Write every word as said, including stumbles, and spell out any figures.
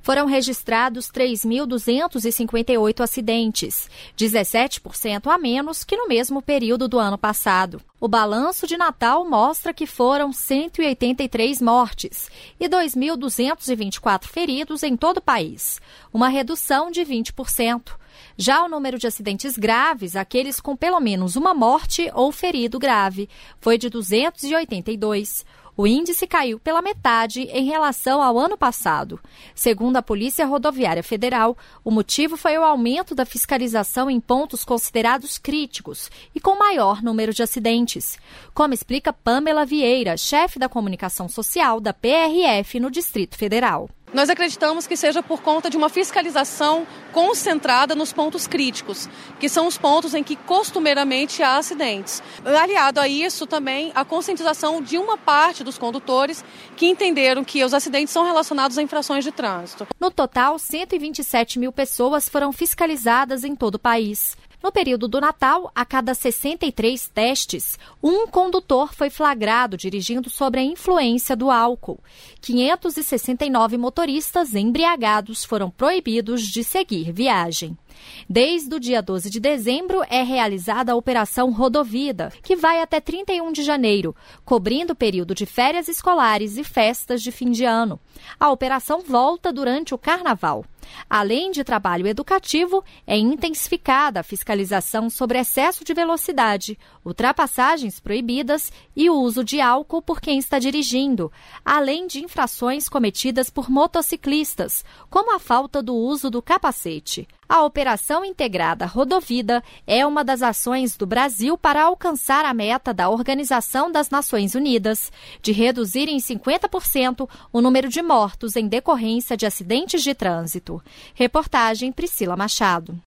foram registrados três mil duzentos e cinquenta e oito acidentes, dezessete por cento a menos que no mesmo período do ano passado. O balanço de Natal mostra que foram cento e oitenta e três mortes e dois mil duzentos e vinte e quatro feridos em todo o país, uma redução de vinte por cento. Já o número de acidentes graves, aqueles com pelo menos uma morte ou ferido grave, foi de duzentos e oitenta e dois. O índice caiu pela metade em relação ao ano passado. Segundo a Polícia Rodoviária Federal, o motivo foi o aumento da fiscalização em pontos considerados críticos e com maior número de acidentes, como explica Pamela Vieira, chefe da comunicação social da P R F no Distrito Federal. Nós acreditamos que seja por conta de uma fiscalização concentrada nos pontos críticos, que são os pontos em que costumeiramente há acidentes. Aliado a isso também a conscientização de uma parte dos condutores que entenderam que os acidentes são relacionados a infrações de trânsito. No total, cento e vinte e sete mil pessoas foram fiscalizadas em todo o país. No período do Natal, a cada sessenta e três testes, um condutor foi flagrado dirigindo sob a influência do álcool. quinhentos e sessenta e nove motoristas embriagados foram proibidos de seguir viagem. Desde o dia doze de dezembro é realizada a Operação Rodovida, que vai até trinta e um de janeiro, cobrindo o período de férias escolares e festas de fim de ano. A operação volta durante o Carnaval. Além de trabalho educativo, é intensificada a fiscalização sobre excesso de velocidade, ultrapassagens proibidas e o uso de álcool por quem está dirigindo, além de infrações cometidas por motociclistas, como a falta do uso do capacete. A Operação Integrada Rodovida é uma das ações do Brasil para alcançar a meta da Organização das Nações Unidas de reduzir em cinquenta por cento o número de mortos em decorrência de acidentes de trânsito. Reportagem Priscila Machado.